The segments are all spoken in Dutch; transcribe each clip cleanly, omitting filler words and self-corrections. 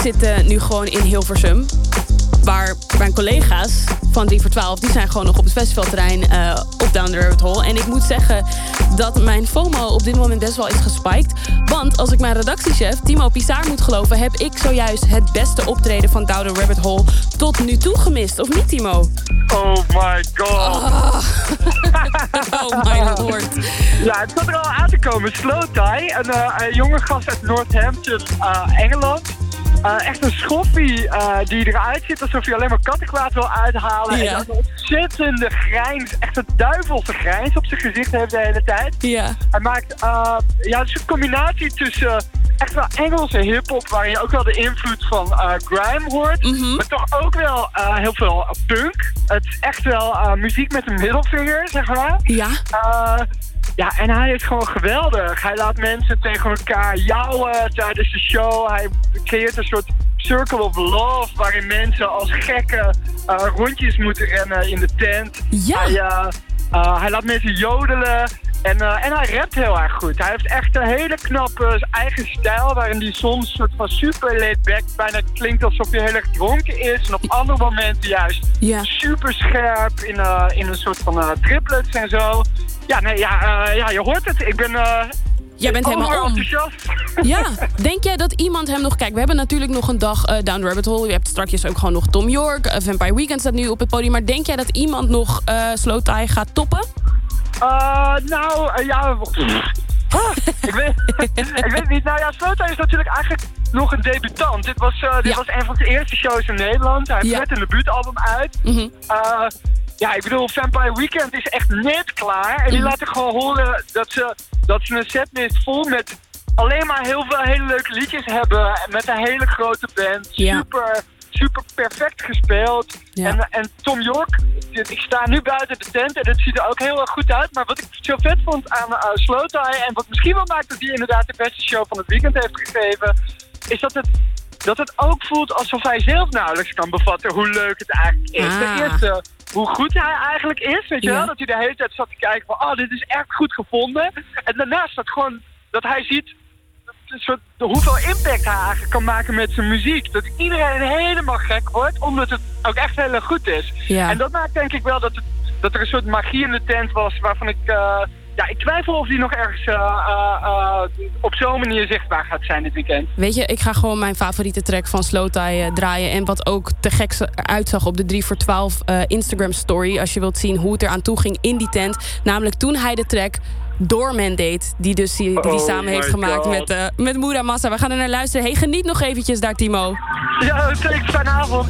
zit nu gewoon in Hilversum. Waar mijn collega's van 3 voor 12... die zijn gewoon nog op het festivalterrein op Down the Rabbit Hole. En ik moet zeggen dat mijn FOMO op dit moment best wel is gespiked. Want als ik mijn redactiechef Timo Pisaar moet geloven... heb ik zojuist het beste optreden van Down the Rabbit Hole tot nu toe gemist. Of niet, Timo? Oh my god. Oh my lord. Ja, het zat er al aan te komen. Slow Tie, een jonge gast uit Northampton, Engeland. Echt een schoffie die eruit ziet alsof hij alleen maar kattenkwaad wil uithalen. Ja. En een ontzettende grijns, echt een duivelse grijns op zijn gezicht heeft de hele tijd. Ja. Hij maakt het is een combinatie tussen echt wel Engelse hiphop, waarin je ook wel de invloed van grime hoort. Mm-hmm. Maar toch ook wel heel veel punk. Het is echt wel muziek met een middelvinger, zeg maar. Ja. Ja, en hij is gewoon geweldig. Hij laat mensen tegen elkaar jouwen tijdens de show. Hij creëert een soort circle of love waarin mensen als gekken rondjes moeten rennen in de tent. Ja. Hij laat mensen jodelen. En hij rapt heel erg goed. Hij heeft echt een hele knappe eigen stijl, waarin hij soms een soort van super laid back bijna klinkt alsof hij heel erg dronken is. En op andere momenten juist super scherp in een soort van triplets en zo. Ja, je hoort het. Ik ben... Jij bent helemaal enthousiast. Ja, denk jij dat iemand hem nog... Kijk, we hebben natuurlijk nog een dag Down the Rabbit Hole. Je hebt straks ook gewoon nog Tom York. Vampire Weekend staat nu op het podium. Maar denk jij dat iemand nog Slow Tie gaat toppen? Ik weet niet. Nou ja, Slow Tie is natuurlijk eigenlijk nog een debutant. Dit was een van zijn eerste shows in Nederland. Hij heeft net een debuutalbum uit. Mm-hmm. Ja, ik bedoel, Vampire Weekend is echt net klaar. En die laten gewoon horen dat ze een setlist vol met alleen maar heel veel hele leuke liedjes hebben. Met een hele grote band. Ja. Super perfect gespeeld. Ja. En Tom York, ik sta nu buiten de tent en het ziet er ook heel erg goed uit. Maar wat ik zo vet vond aan Slow Tie, en wat misschien wel maakt dat hij inderdaad de beste show van het weekend heeft gegeven, is dat het ook voelt alsof hij zelf nauwelijks kan bevatten hoe leuk het eigenlijk is. Ten eerste, hoe goed hij eigenlijk is, weet je wel? Dat hij de hele tijd zat te kijken van, dit is echt goed gevonden. En daarnaast dat hij ziet hoeveel impact hij eigenlijk kan maken met zijn muziek. Dat iedereen helemaal gek wordt, omdat het ook echt heel erg goed is. Ja. En dat maakt denk ik wel dat er een soort magie in de tent was, waarvan ik twijfel of die nog ergens op zo'n manier zichtbaar gaat zijn dit weekend. Weet je, ik ga gewoon mijn favoriete track van Slow Tie draaien. En wat ook te gek uitzag op de 3 voor 12 Instagram story. Als je wilt zien hoe het eraan toe ging in die tent. Namelijk toen hij de track Doorman deed. Die samen heeft gemaakt met Moura Massa. We gaan er naar luisteren. Hey, geniet nog eventjes daar, Timo. Ja, zeker. Fijne avond.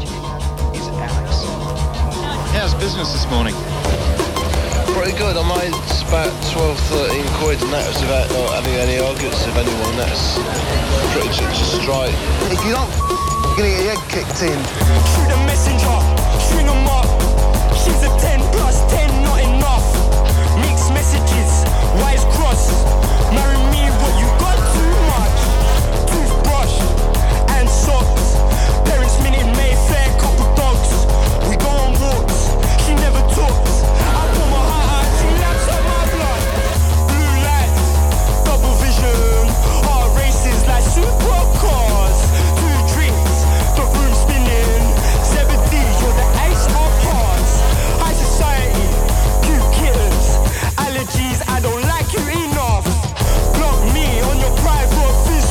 How's business this morning? Pretty good. I made about 12, 13 quid, and that was without not having any arguments with anyone. That's pretty just straight. If you don't, you're gonna get your head kicked in. Shoot a messenger, string 'em up. She's a 10 plus 10, not enough. Mixed messages, wires crossed. Marry me, but you got too much. Toothbrush and socks. Parents minute Mayfair, couple dogs. We go on walks, she never talks. I pull my heart out, she laps up my blood. Blue lights, double vision. Heart races like supercars. 2 drinks, the room spinning. 70, you're the ace of hearts. High society, cute kittens. Allergies, I don't like you enough. Block me on your private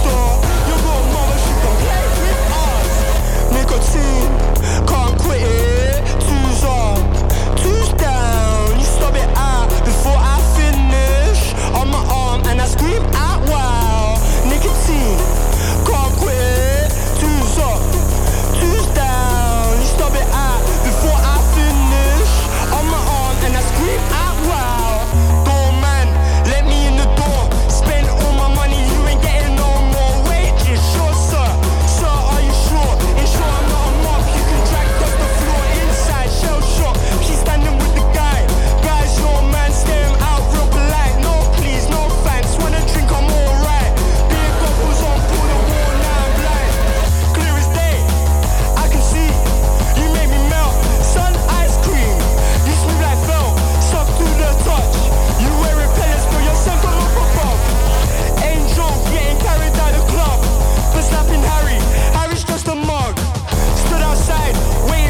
side. Wait